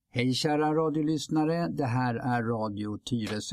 Hej kära radiolyssnare, det här är Radio Tyresö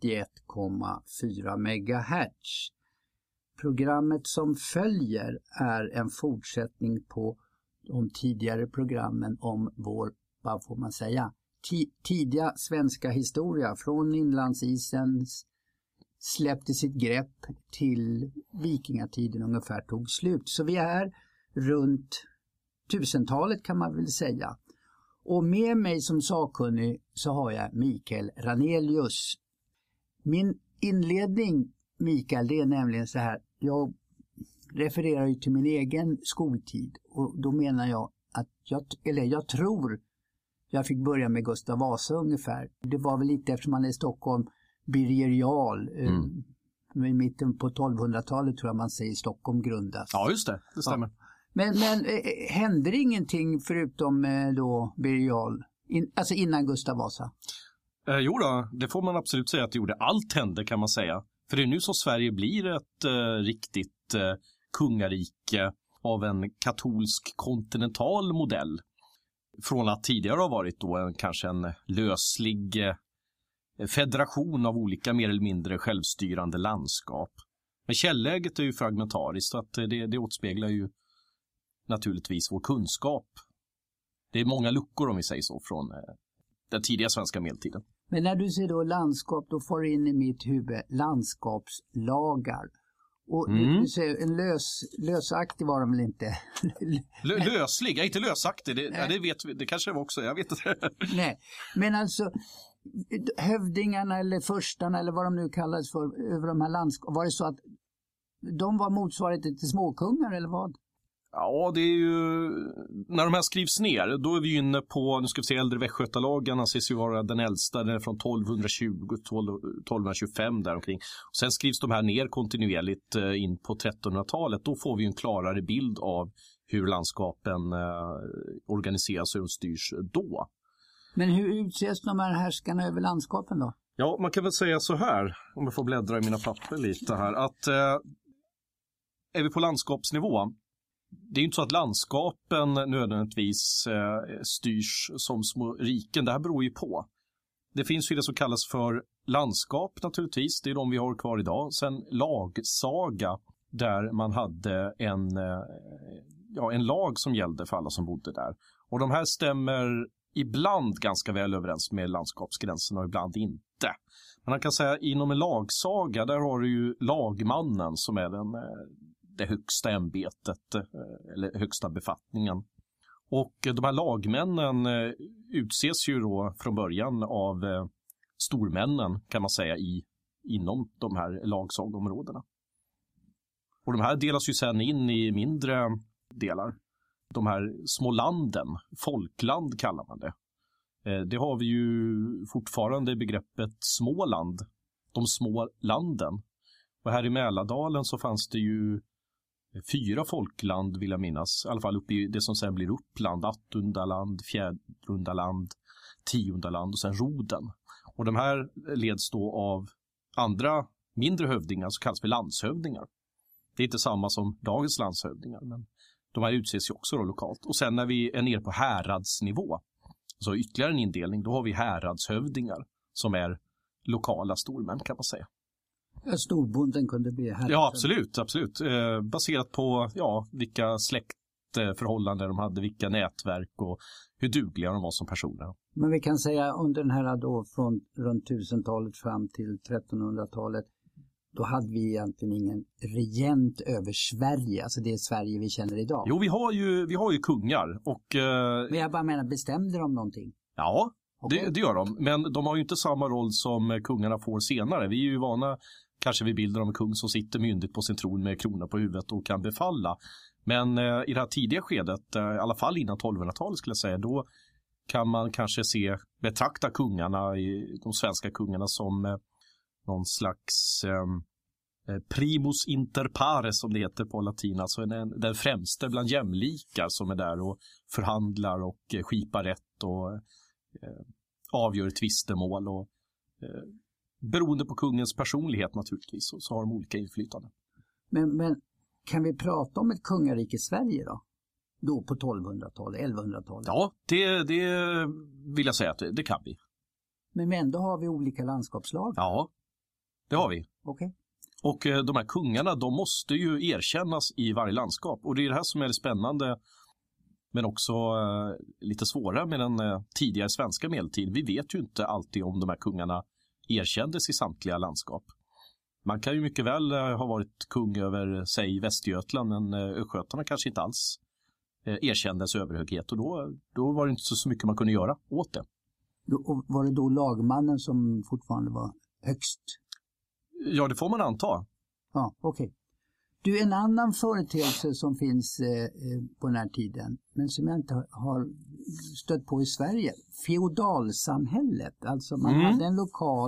91,4 MHz. Programmet som följer är en fortsättning på de tidigare programmen om vår, vad får man säga, tidiga svenska historia från inlandsisen släppte sitt grepp till vikingatiden ungefär tog slut. Så vi är runt 1000-talet kan man väl säga. Och med mig som sakkunnig så har jag Mikael Ranelius. Min inledning, Mikael, det är nämligen så här. Jag refererar ju till min egen skoltid. Och då menar jag att jag tror jag fick börja med Gustav Vasa ungefär. Det var väl lite eftersom man är i Stockholm, Birger Jarl. I mitten på 1200-talet tror jag man säger Stockholm grundas. Ja, just det. Det stämmer. Ja. Men händer ingenting förutom då Birger Jarl, alltså innan Gustav Vasa? Jo då, det får man absolut säga att det gjorde. Allt hände kan man säga. För det är nu som Sverige blir ett riktigt kungarike av en katolsk kontinental modell. Från att tidigare ha varit då kanske en löslig federation av olika mer eller mindre självstyrande landskap. Men källäget är ju fragmentariskt så att det återspeglar ju naturligtvis vår kunskap. Det är många luckor om vi säger så från den tidiga svenska medeltiden. Men när du säger då landskap, då får du in i mitt huvud landskapslagar. Och du säger en lösaktig var de väl inte? Löslig, inte lösaktig. Det vet vi, det kanske var också, jag vet inte. Nej, men alltså hövdingarna eller förstarna eller vad de nu kallas för över de här landskapen, var det så att de var motsvarighet till småkungar eller vad? Ja, det är ju, när de här skrivs ner, då är vi inne på, nu ska vi se, äldre västgötalagen anses ju vara den äldsta, den är från 1220-1225 däromkring. Och sen skrivs de här ner kontinuerligt in på 1300-talet, då får vi en klarare bild av hur landskapen organiseras och styrs då. Men hur utses de här härskarna över landskapen då? Ja, man kan väl säga så här, om jag får bläddra i mina papper lite här, att är vi på landskapsnivå, det är ju inte så att landskapen nödvändigtvis styrs som små riken. Det här beror ju på. Det finns ju det som kallas för landskap naturligtvis. Det är de vi har kvar idag. Sen lagsaga där man hade en lag som gällde för alla som bodde där. Och de här stämmer ibland ganska väl överens med landskapsgränserna och ibland inte. Men man kan säga inom en lagsaga där har du ju lagmannen som är det högsta ämbetet eller högsta befattningen. Och de här lagmännen utses ju då från början av stormännen kan man säga inom de här lagsagområdena. Och de här delas ju sedan in i mindre delar. De här små landen, folkland kallar man det. Det har vi ju fortfarande begreppet Småland, de små landen. Och här i Mälardalen så fanns det ju 4 folkland vill jag minnas, i alla fall uppe i det som sen blir Uppland, Attundaland, Fjärdundaland, Tiondaland och sen Roden. Och de här leds då av andra mindre hövdingar som kallas för landshövdingar. Det är inte samma som dagens landshövdingar, men de här utses ju också då lokalt. Och sen när vi är nere på häradsnivå, så ytterligare en indelning, då har vi häradshövdingar som är lokala stormän kan man säga. Storbonden kunde bli här. Ja, absolut. Baserat på vilka släktförhållanden de hade, vilka nätverk och hur dugliga de var som personer. Men vi kan säga under den här då från runt 1000-talet fram till 1300-talet, då hade vi egentligen ingen regent över Sverige, alltså det är Sverige vi känner idag. Jo, vi har ju kungar och... Men jag bara menar, bestämde de någonting? Ja, det gör de. Men de har ju inte samma roll som kungarna får senare. Vi är ju vana kanske vid bilden av en kung som sitter myndigt på sin tron med krona på huvudet och kan befalla. Men i det här tidiga skedet, i alla fall innan 1200-talet skulle jag säga, då kan man kanske betrakta kungarna, de svenska kungarna som någon slags primus inter pares som det heter på latin. Alltså den främste bland jämlikar som är där och förhandlar och skipar rätt och avgör tvistemål och beroende på kungens personlighet naturligtvis så har de olika inflytande. Men kan vi prata om ett kungarike i Sverige då? Då på 1200-talet, 1100-talet? Ja, det vill jag säga att det kan vi. Men ändå har vi olika landskapslag? Ja, det har vi. Okej. Och de här kungarna, de måste ju erkännas i varje landskap. Och det är det här som är det spännande, men också lite svårare med den tidigare svenska medeltiden. Vi vet ju inte alltid om de här kungarna erkändes i samtliga landskap. Man kan ju mycket väl ha varit kung över, säg, Västergötland, men östgötarna kanske inte alls erkändes överhöghet. Och då var det inte så mycket man kunde göra åt det. Och var det då lagmannen som fortfarande var högst? Ja, det får man anta. Ja, okej. Du, en annan företeelse som finns på den här tiden, men som jag inte har stött på i Sverige, feodalsamhället. Alltså man hade en lokal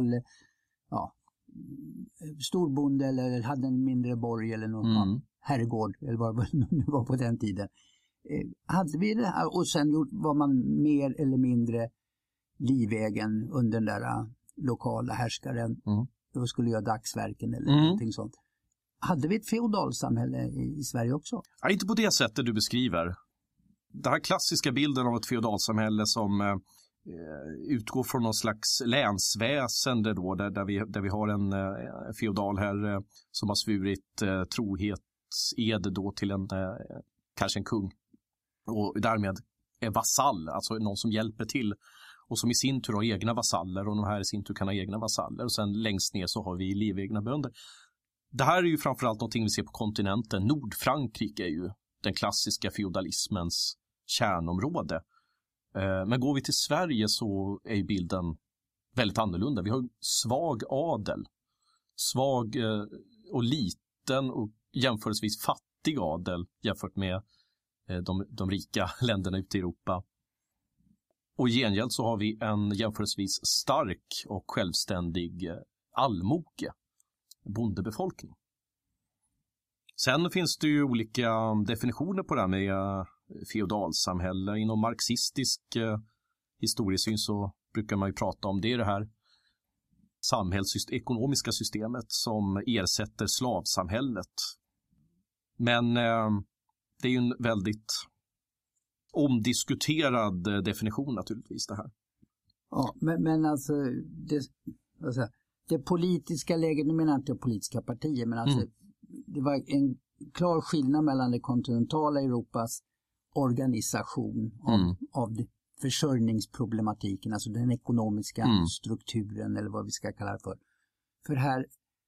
storbonde eller hade en mindre borg eller någon herrgård eller vad det var på den tiden. Hade vi det här, och sen var man mer eller mindre livegen under den där lokala härskaren och skulle göra dagsverken eller någonting sånt. Hade vi ett feodalsamhälle i Sverige också? Ja, inte på det sättet du beskriver. Den här klassiska bilden av ett feodalsamhälle som utgår från någon slags länsväsende då, där vi har en feodal herre som har svurit trohetsed då till kanske en kung och därmed är vasall, alltså någon som hjälper till och som i sin tur har egna vasaller och de här i sin tur kan ha egna vasaller och sen längst ner så har vi livegna bönder. Det här är ju framförallt någonting vi ser på kontinenten. Nordfrankrike är ju den klassiska feodalismens kärnområde. Men går vi till Sverige så är bilden väldigt annorlunda. Vi har svag adel. Svag och liten och jämförelsevis fattig adel jämfört med de rika länderna ute i Europa. Och i gengäld så har vi en jämförelsevis stark och självständig allmoge, bondebefolkning. Sen finns det ju olika definitioner på det här med feodalsamhälle. Inom marxistisk historiesyn så brukar man ju prata om det här ekonomiska systemet som ersätter slavsamhället. Men det är ju en väldigt omdiskuterad definition naturligtvis det här. Ja, men alltså det politiska läget, nu menar jag inte politiska partier, men alltså det var en klar skillnad mellan det kontinentala Europas organisation av försörjningsproblematiken, alltså den ekonomiska strukturen eller vad vi ska kalla det för. För här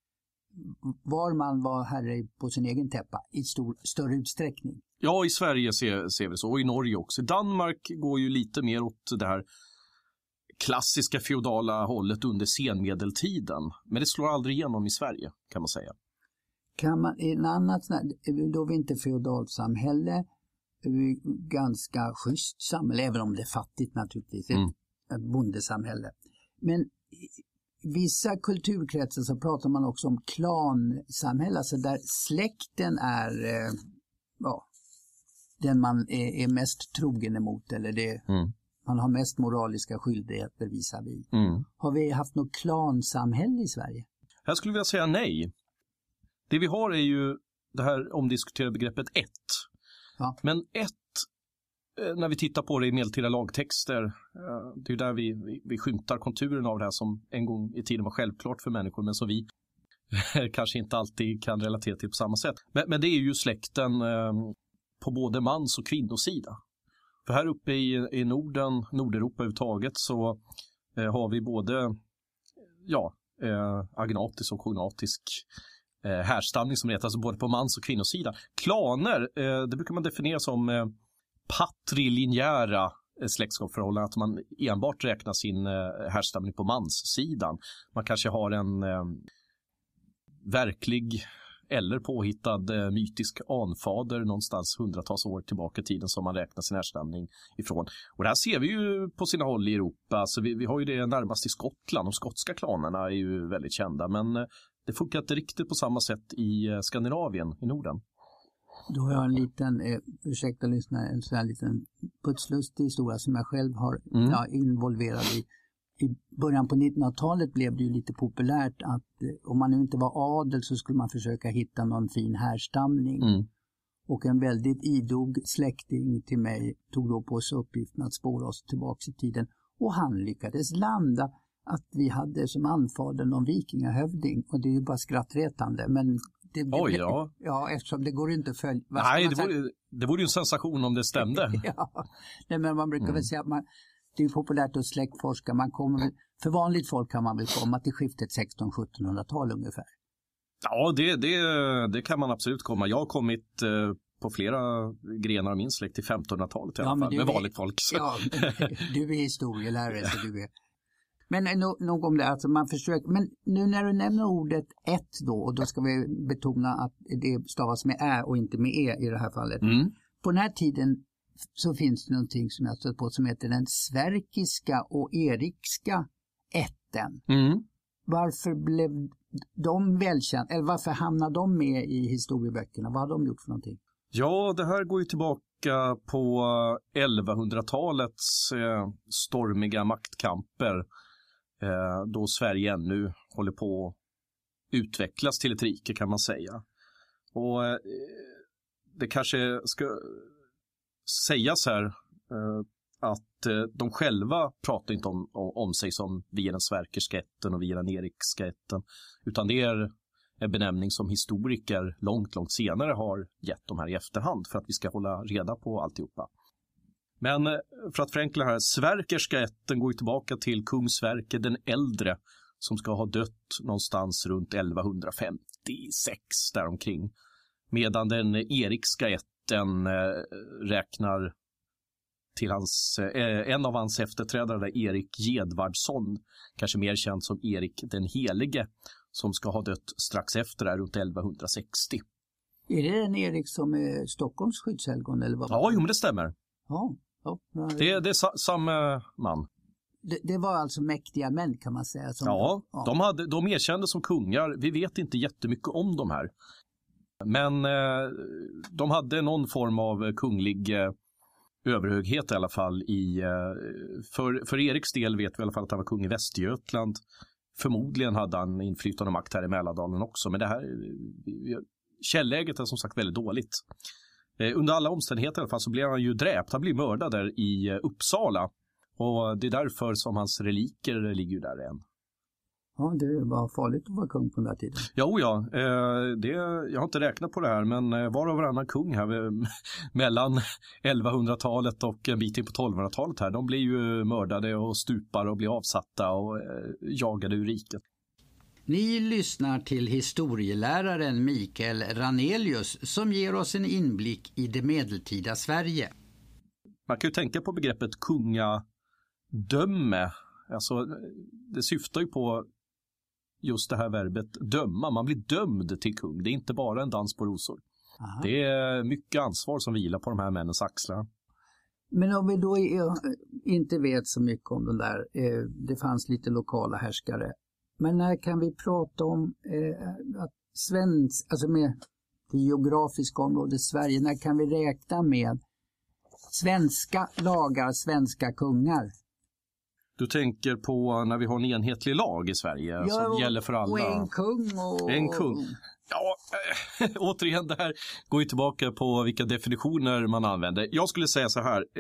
var herre på sin egen täppa i större utsträckning. Ja, i Sverige ser vi så och i Norge också. Danmark går ju lite mer åt det här klassiska feodala hållet under senmedeltiden. Men det slår aldrig igenom i Sverige kan man säga. Kan man i en annat, då vi inte feodalsamhälle, ganska schysst samhälle, även om det är fattigt naturligtvis, ett bondesamhälle. Men i vissa kulturkretsar så pratar man också om klansamhälle, alltså där släkten är den man är mest trogen emot eller det man har mest moraliska skyldigheter visavi. Har vi haft något klansamhälle i Sverige? Jag skulle vilja säga nej. Det vi har är ju det här omdiskuterade begreppet ett. Ja. Men när vi tittar på det i medeltida lagtexter, det är där vi skymtar konturen av det här som en gång i tiden var självklart för människor men som vi kanske inte alltid kan relatera till på samma sätt. Men det är ju släkten på både mans- och kvinnosida. För här uppe i Nordeuropa överhuvudtaget så har vi både agnatisk och kognatisk härstamning som heter, alltså både på mans- och kvinnosida. Klaner, det brukar man definiera som patrilinjära släktskapsförhållanden, att man enbart räknar sin härstamning på manssidan. Man kanske har en verklig eller påhittad mytisk anfader någonstans hundratals år tillbaka i tiden som man räknar sin härstamning ifrån. Och det här ser vi ju på sina håll i Europa. Så vi har ju det närmast i Skottland. De skotska klanerna är ju väldigt kända, men det funkar inte riktigt på samma sätt i Skandinavien, i Norden. Då har jag en liten, ursäkta lyssna, en sån här liten putslustig historia som jag själv har involverad i. I början på 1900-talet blev det ju lite populärt att om man nu inte var adel så skulle man försöka hitta någon fin härstamning. Och en väldigt idog släkting till mig tog då på sig uppgiften att spåra oss tillbaka i tiden. Och han lyckades landa att vi hade som anfader någon vikingahövding. Och det är ju bara skrattretande. Men ja, eftersom det går inte att följa. Nej, det vore ju en sensation om det stämde. Ja, nej, men man brukar väl säga att det är populärt att släktforska. För vanligt folk kan man väl komma till skiftet 1600-1700-tal ungefär. Ja, det kan man absolut komma. Jag har kommit på flera grenar av min släkt i 1500-talet i alla fall, med vanligt folk. Ja, du är historielärare så du är. Men nog om det, alltså man försöker, men nu när du nämner ordet ett då, och då ska vi betona att det stavas med ä och inte med e i det här fallet. På den här tiden så finns det någonting som jag stött på som heter den sverkiska och erikska ätten. Varför blev de välkända, eller varför hamnade de med i historieböckerna? Vad har de gjort för någonting? Ja, det här går ju tillbaka på 1100-talets stormiga maktkamper då Sverige ännu håller på att utvecklas till ett rike kan man säga. Och det kanske ska sägas här att de själva pratar inte om sig som vi är den sverkerska ätten och vi är den erikska ätten, utan det är en benämning som historiker långt senare har gett de här i efterhand för att vi ska hålla reda på alltihopa. Men för att förenkla här, sverkerska ätten går tillbaka till kung Sverker den äldre som ska ha dött någonstans runt 1156 däromkring. Medan den erikska ätten räknar till en av hans efterträdare, Erik Gedvardsson, kanske mer känd som Erik den helige, som ska ha dött strax efter där runt 1160. Är det den Erik som är Stockholms skyddshelgon eller vad? Ja, men det stämmer. Ja. Det är samma man. Det var alltså mäktiga män kan man säga. De erkände som kungar. Vi vet inte jättemycket om de här. Men de hade någon form av kunglig överhöghet i alla fall. För Eriks del vet vi i alla fall att han var kung i Västergötland. Förmodligen hade han inflytande och makt här i Mälardalen också. Men det här källäget är som sagt väldigt dåligt. Under alla omständigheter i alla fall så blev han ju dräpt. Han blev mördad där i Uppsala. Och det är därför som hans reliker ligger där än. Ja, det var farligt att vara kung på den där tiden. Jag har inte räknat på det här, men var och varannan kung här mellan 1100-talet och en bit in på 1200-talet här, de blir ju mördade och stupar och blir avsatta och jagade ur riket. Ni lyssnar till historieläraren Mikael Ranelius som ger oss en inblick i det medeltida Sverige. Man kan ju tänka på begreppet kungadöme. Alltså, det syftar ju på just det här verbet döma. Man blir dömd till kung. Det är inte bara en dans på rosor. Aha. Det är mycket ansvar som vilar på de här männens axlar. Men om vi då inte vet så mycket om den där, det fanns lite lokala härskare. Men när kan vi prata om att alltså med det geografiska området Sverige, när kan vi räkna med svenska lagar, svenska kungar? Du tänker på när vi har en enhetlig lag i Sverige som gäller för alla. Och en kung. En kung. Ja, återigen det här går ju tillbaka på vilka definitioner man använder. Jag skulle säga så här.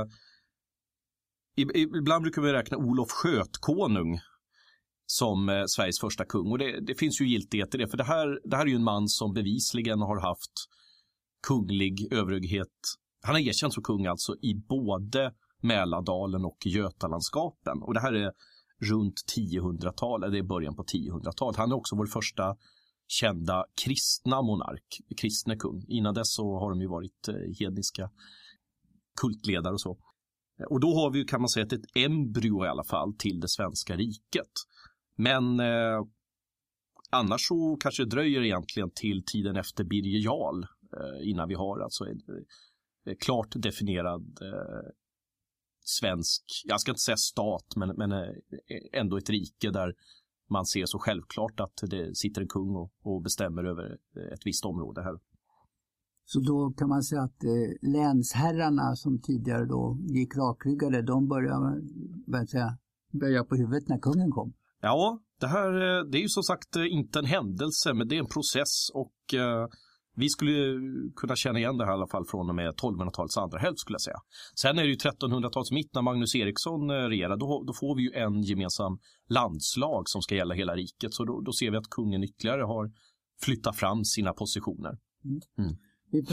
Ibland brukar vi räkna Olof Skötkonung som Sveriges första kung. Och det finns ju giltighet i det. För det här är ju en man som bevisligen har haft kunglig överhöghet. Han har erkänt som kung alltså i både Mälardalen och Götalandskapen. Och det här är runt 1000-talet, det är början på 1000-talet. Han är också vår första kända kristna monark, kristne kung. Innan dess så har de ju varit hedniska kultledare och så. Och då har vi, kan man säga, ett embryo i alla fall till det svenska riket. Men annars så kanske det dröjer egentligen till tiden efter Birger Jarl innan vi har alltså en klart definierad svensk, jag ska inte säga stat, men ändå ett rike där man ser så självklart att det sitter en kung och bestämmer över ett visst område här. Så då kan man säga att länsherrarna som tidigare då gick rakryggade, de började på huvudet när kungen kom. Ja, det är ju som sagt inte en händelse, men det är en process och Vi skulle kunna känna igen det här i alla fall från och med 1200-talets andra hälft skulle jag säga. Sen är det ju 1300-talets mitt när Magnus Eriksson regerar. Då får vi ju en gemensam landslag som ska gälla hela riket. Så då ser vi att kungen ytterligare har flyttat fram sina positioner. Mm. Jag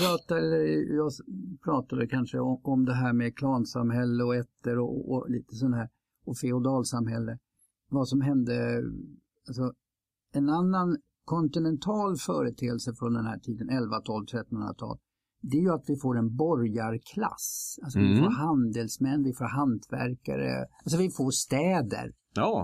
pratade kanske om det här med klansamhälle och ätter och lite sån här och feodalsamhälle. Vad som hände, alltså en annan kontinental företeelse från den här tiden, 11, 12, 1300-tal, det är ju att vi får en borgarklass. Alltså vi får handelsmän, vi får hantverkare, alltså vi får städer. Ja.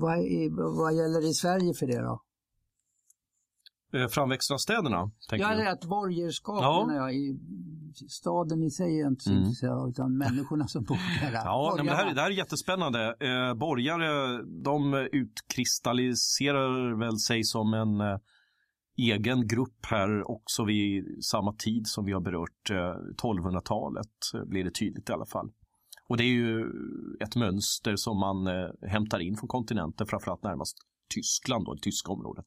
Vad gäller i Sverige för det då? Framväxten av städerna, tänker du? Ja, det är att borgerskap i staden i sig är inte så intresserad, utan människorna som bor där. Ja, men det här är jättespännande. Borgare, de utkristalliserar väl sig som en egen grupp här också vid samma tid som vi har berört 1200-talet, blir det tydligt i alla fall. Och det är ju ett mönster som man hämtar in från kontinenten, framförallt närmast Tyskland och det tyska området.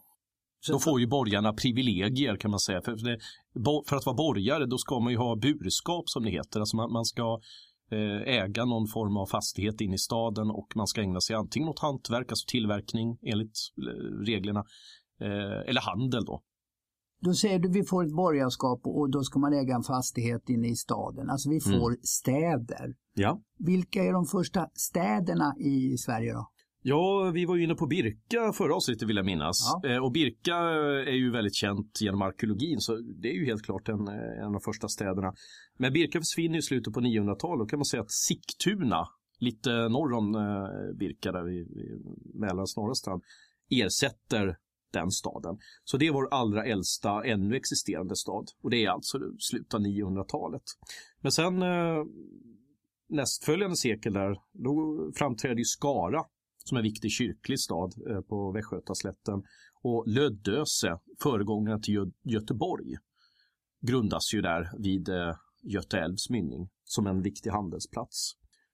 Då får ju borgarna privilegier kan man säga. För att vara borgare då ska man ju ha burskap som det heter. Alltså man ska äga någon form av fastighet in i staden och man ska ägna sig antingen åt hantverk, alltså tillverkning enligt reglerna, eller handel då. Då säger du vi får ett borgarskap och då ska man äga en fastighet inne i staden. Alltså vi får städer. Ja. Vilka är de första städerna i Sverige då? Ja, vi var ju inne på Birka förra avsnittet vill jag minnas. Ja. Och Birka är ju väldigt känt genom arkeologin så det är ju helt klart en av de första städerna. Men Birka försvinner i slutet på 900-talet. Då kan man säga att Sigtuna, lite norr om Birka där vid Mälarens norra strand, ersätter den staden. Så det är vår allra äldsta ännu existerande stad. Och det är alltså slutet av 900-talet. Men sen nästföljande sekel där, då framträder ju Skara som en viktig kyrklig stad på Västgötaslätten. Och Lödöse, föregångaren till Göteborg, grundas ju där vid Göta älvs mynning som en viktig handelsplats.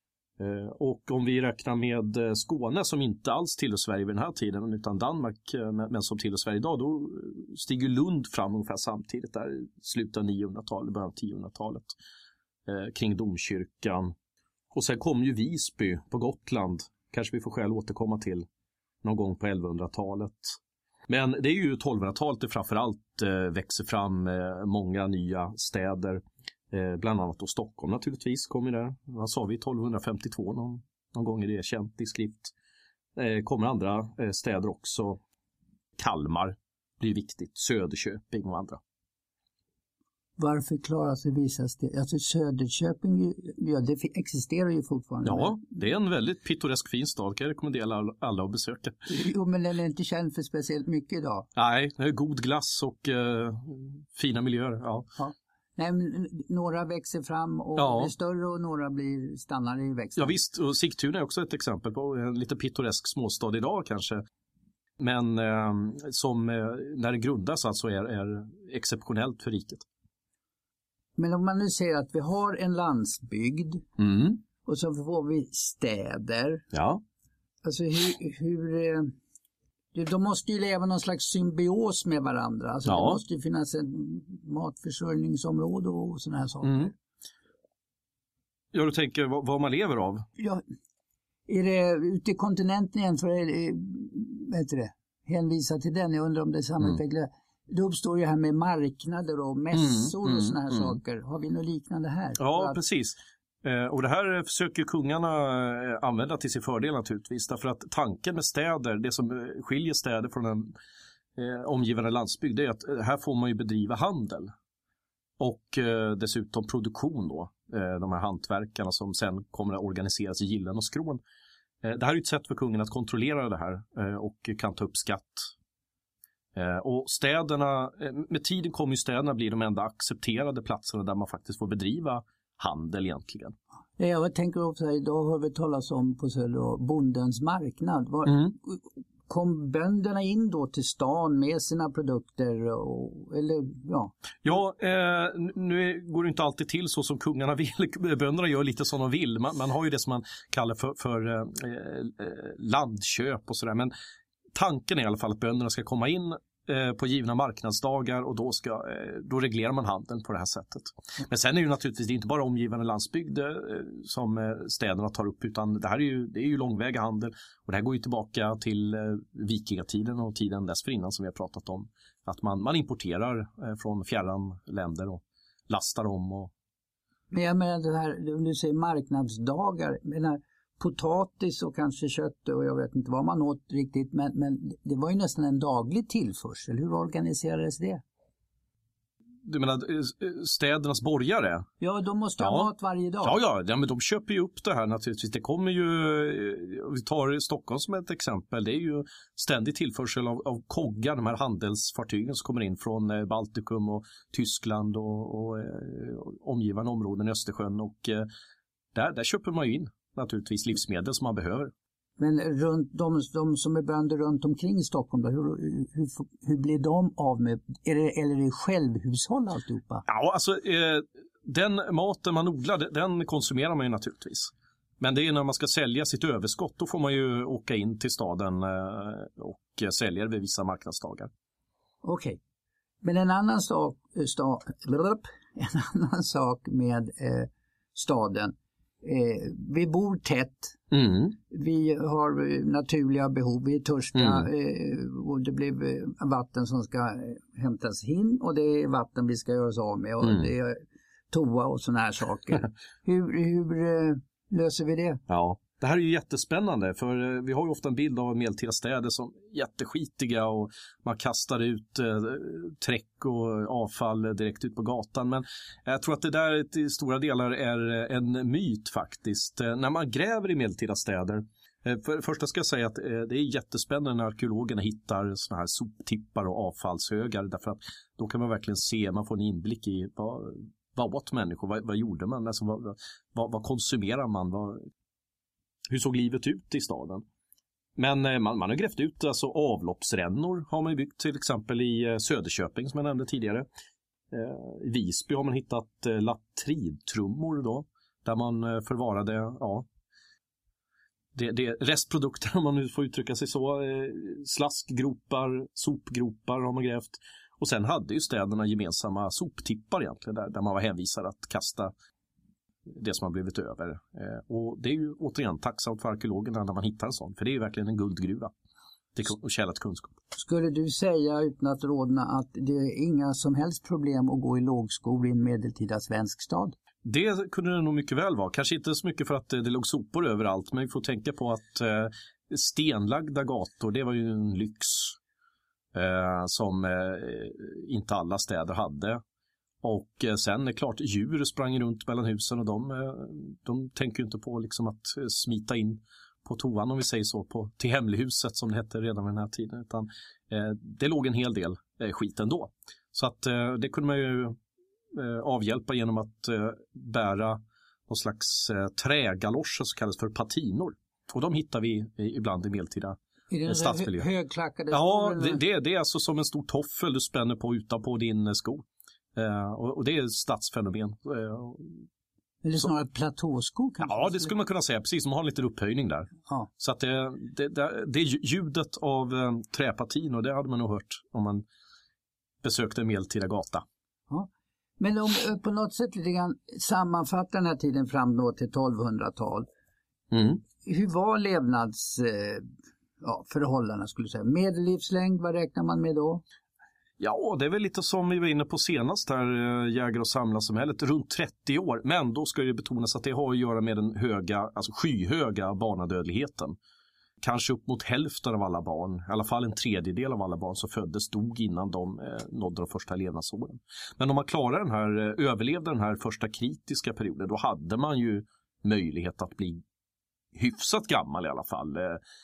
Och om vi räknar med Skåne som inte alls tillhör Sverige vid den här tiden utan Danmark men som tillhör Sverige idag, då stiger Lund fram ungefär samtidigt där i slutet av 900-talet, början av 1000-talet kring domkyrkan. Och sen kom ju Visby på Gotland, kanske vi får själv återkomma till någon gång på 1100-talet. Men det är ju 1200-talet det framförallt växer fram många nya städer. Bland annat då Stockholm naturligtvis kommer där. Vad sa vi? 1252 någon gång är det känt i skrift. Kommer andra städer också. Kalmar blir viktigt. Söderköping och andra. Varför klarar sig vissa städer? Alltså Söderköping, ja, det existerar ju fortfarande. Ja, det är en väldigt pittoresk fin stad. Kan jag rekommendera alla att besöka. Jo, men den är inte känd för speciellt mycket idag. Nej, det är god glass och fina miljöer. Ja. Nej, men några växer fram och blir större och några stannar i växten. Ja visst, och Sigtuna är också ett exempel på en lite pittoresk småstad idag kanske. Men som när det grundas alltså är exceptionellt för riket. Men om man nu säger att vi har en landsbygd och så får vi städer. Ja. Alltså de måste ju leva någon slags symbios med varandra. Alltså det måste ju finnas en matförsörjningsområde och såna här saker. Ja, du tänker vad man lever av? Ja, är det ute i kontinenten igen för hänvisa till den? Jag undrar om det är samhällsutveckling. Det uppstår ju här med marknader och mässor och såna här saker. Har vi något liknande här? Ja, precis. Och det här försöker kungarna använda till sin fördel naturligtvis. Därför att tanken med städer, det som skiljer städer från en omgivande landsbygd, det är att här får man ju bedriva handel. Och dessutom produktion då. De här hantverkarna som sen kommer att organiseras i gillen och skrån. Det här är ett sätt för kungen att kontrollera det här och kan ta upp skatt. Och städerna, med tiden kommer ju städerna bli de enda accepterade platserna där man faktiskt får bedriva handel egentligen. Jag tänker också, idag har vi talat om på Söder och bondens marknad. Kom bönderna in då till stan med sina produkter? Nu går det inte alltid till så som kungarna vill. Bönderna gör lite som de vill. Man har ju det som man kallar för landköp och sådär. Men tanken är i alla fall att bönderna ska komma in på givna marknadsdagar och då reglerar man handeln på det här sättet. Men sen är ju naturligtvis det inte bara omgivande landsbygd som städerna tar upp, utan det är ju långväga handel, och det här går ju tillbaka till vikingatiden och tiden dessförinnan som vi har pratat om. Att man importerar från fjärran länder och lastar om. Men jag menar det här, om du säger marknadsdagar, menar potatis och kanske kött och jag vet inte vad man åt riktigt, men det var ju nästan en daglig tillförsel. Hur organiserades det? Du menar städernas borgare? Ja, de måste ha mat varje dag. Ja, men de köper ju upp det här naturligtvis. Det kommer ju, vi tar Stockholm som ett exempel, det är ju ständig tillförsel av koggar, de här handelsfartygen som kommer in från Baltikum och Tyskland och omgivande områden i Östersjön, och där köper man ju in naturligtvis livsmedel som man behöver. Men runt de som är bönder runt omkring Stockholm då, hur blir de av med, eller är det självhushåll alltihopa? Ja, alltså den maten man odlar, den konsumerar man ju naturligtvis. Men det är när man ska sälja sitt överskott, då får man ju åka in till staden och sälja det vid vissa marknadsdagar. Okej. Men en annan sak med staden. Vi bor tätt, vi har naturliga behov, vi är törstiga och det blir vatten som ska hämtas in och det är vatten vi ska göra oss av med och det är toa och såna här saker. Hur löser vi det? Ja, det här är ju jättespännande, för vi har ju ofta en bild av medeltida städer som jätteskitiga och man kastar ut träck och avfall direkt ut på gatan. Men jag tror att det där till stora delar är en myt faktiskt. När man gräver i medeltida städer, för första ska jag säga att det är jättespännande när arkeologerna hittar såna här soptippar och avfallshögar, därför att då kan man verkligen se, man får en inblick i vad åt människor, vad gjorde man, alltså vad konsumerar man, hur såg livet ut i staden. Men man har grävt ut alltså avloppsrännor har man byggt till exempel i Söderköping som jag nämnde tidigare. I Visby har man hittat latridtrummor då, där man förvarade det restprodukter, om man nu får uttrycka sig så, slaskgropar, sopgropar har man grävt. Och sen hade ju städerna gemensamma soptippar egentligen där man var hänvisad att kasta det som har blivit över. Och det är ju återigen tacksamt för arkeologerna när man hittar en sån, för det är ju verkligen en guldgruva och källa till kunskap. Skulle du säga utan att rådna att det är inga som helst problem att gå i lågskol i en medeltida svensk stad? Det kunde det nog mycket väl vara. Kanske inte så mycket för att det låg sopor överallt, men vi får tänka på att stenlagda gator, det var ju en lyx som inte alla städer hade. Och sen är det klart, djur sprang runt mellan husen och de tänker ju inte på liksom att smita in på toan, om vi säger så, till hemlighuset som det hette redan vid den här tiden, utan det låg en hel del skit ändå. Så att det kunde man ju avhjälpa genom att bära någon slags trägaloscher som kallas för patinor. Och de hittar vi ibland i medeltida stadsmiljö. Högklackade skor? Ja, det är alltså som en stor toffel du spänner på utanpå din sko. Och det är ett stadsfenomen. Eller snarare platåskor kanske? Ja, det skulle man kunna säga. Precis, som har en liten upphöjning där. Ja. Så att det ljudet av träpatin, och det hade man nog hört om man besökte en medeltida gata. Ja. Men om på något sätt lite grann sammanfattar den här tiden fram då till 1200-tal. Hur var förhållandena skulle jag säga? Medellivslängd, vad räknar man med då? Ja, det är väl lite som vi var inne på senast här, jägar- och samlarsamhället, runt 30 år. Men då ska det betonas att det har att göra med den skyhöga barnadödligheten. Kanske upp mot hälften av alla barn, i alla fall en tredjedel av alla barn som föddes dog innan de nådde de första levnadsåren. Men om man överlevde den här första kritiska perioden, då hade man ju möjlighet att bli hyfsat gammal i alla fall.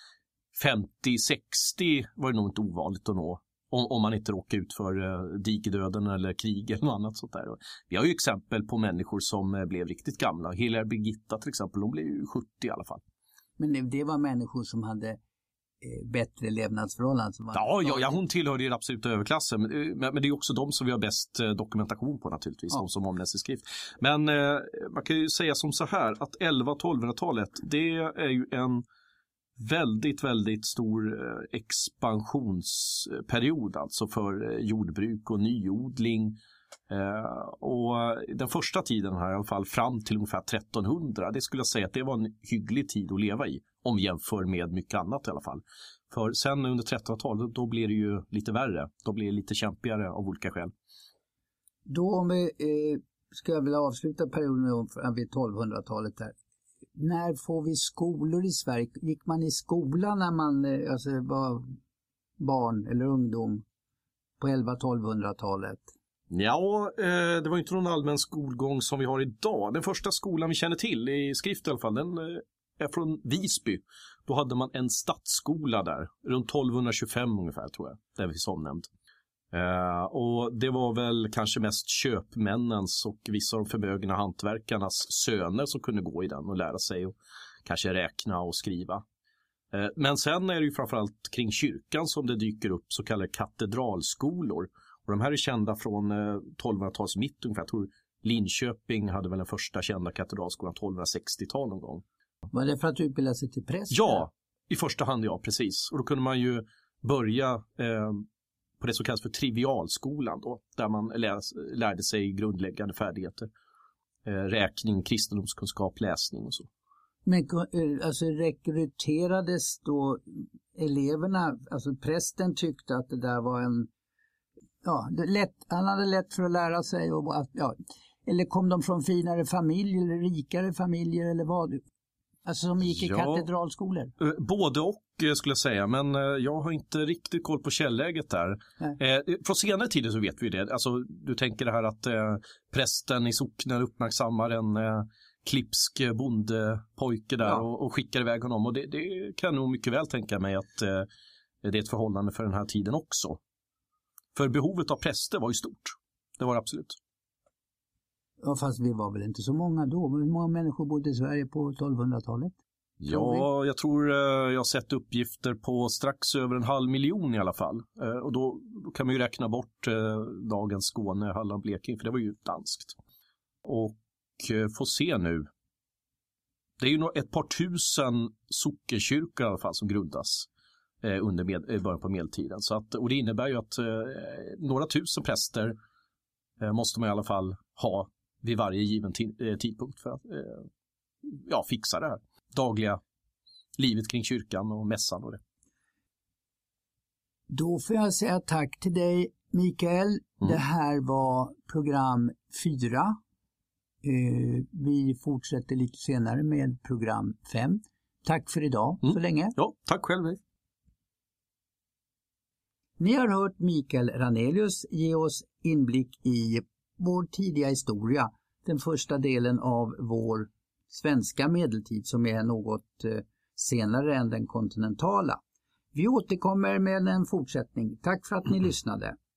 50-60 var det nog inte ovanligt att nå. Om man inte råkar ut för digerdöden eller krig eller något annat sånt där. Vi har ju exempel på människor som blev riktigt gamla. Hela Birgitta till exempel, hon blev ju 70 i alla fall. Men det var människor som hade bättre levnadsförhållanden? Ja, hon tillhörde ju absolut överklassen. Men det är också de som vi har bäst dokumentation på naturligtvis, de som omnämns i skrift. Men man kan ju säga som så här, att 1100- och 1200-talet, det är ju en väldigt, väldigt stor expansionsperiod alltså för jordbruk och nyodling. Och den första tiden här i alla fall fram till ungefär 1300, det skulle jag säga att det var en hygglig tid att leva i om jämför med mycket annat i alla fall. För sen under 1300-talet då blir det ju lite värre, då blir det lite kämpigare av olika skäl. Då om vi ska jag vilja avsluta perioden vid 1200-talet där. När får vi skolor i Sverige? Gick man i skolan när man var barn eller ungdom på 1100-1200-talet? Ja, det var inte någon allmän skolgång som vi har idag. Den första skolan vi känner till i skrift i alla fall, den är från Visby. Då hade man en stadsskola där, runt 1225 ungefär tror jag, där vi som nämnt. Och det var väl kanske mest köpmännens och vissa av de förmögna hantverkarnas söner som kunde gå i den och lära sig och kanske räkna och skriva. Men sen är det ju framförallt kring kyrkan som det dyker upp så kallade katedralskolor. Och de här är kända från 1200-talets mitt ungefär. Jag tror Linköping hade väl den första kända katedralskolan 1260-tal någon gång. Var det för att utbilda sig till präst? Ja, i första hand ja, precis. Och då kunde man ju börja på det som kallas för trivialskolan då, där man lärde sig grundläggande färdigheter. Räkning, kristendomskunskap, läsning och så. Men alltså rekryterades då eleverna, alltså prästen tyckte att det där var han hade lätt för att lära sig eller kom de från finare familjer eller rikare familjer eller vad? Alltså som gick i katedralskolor? Både och skulle jag säga, men jag har inte riktigt koll på källäget där. Från senare tider så vet vi det. Alltså, du tänker det här att prästen i socknen uppmärksammar en klipsk bondepojke där och skickar iväg honom. Och det kan jag nog mycket väl tänka mig att det är ett förhållande för den här tiden också. För behovet av präster var ju stort. Det var det absolut. Ja, fast vi var väl inte så många då. Hur många människor bodde i Sverige på 1200-talet? Ja, jag tror jag har sett uppgifter på strax över 500 000 i alla fall. Och då kan man ju räkna bort dagens Skåne, Halland, Blekinge, för det var ju danskt. Och få se nu. Det är ju ett par tusen sockerkyrkor i alla fall som grundas under början på medeltiden. Så att, och det innebär ju att några tusen präster måste man i alla fall ha vid varje given tidpunkt för att fixa det här dagliga livet kring kyrkan och mässan och det. Då får jag säga tack till dig, Mikael. Det här var program 4. Vi fortsätter lite senare med program 5. Tack för idag så länge. Ja, tack själv. Ni har hört Mikael Ranelius ge oss inblick i vår tidiga historia, den första delen av vår svenska medeltid som är något senare än den kontinentala. Vi återkommer med en fortsättning. Tack för att ni lyssnade.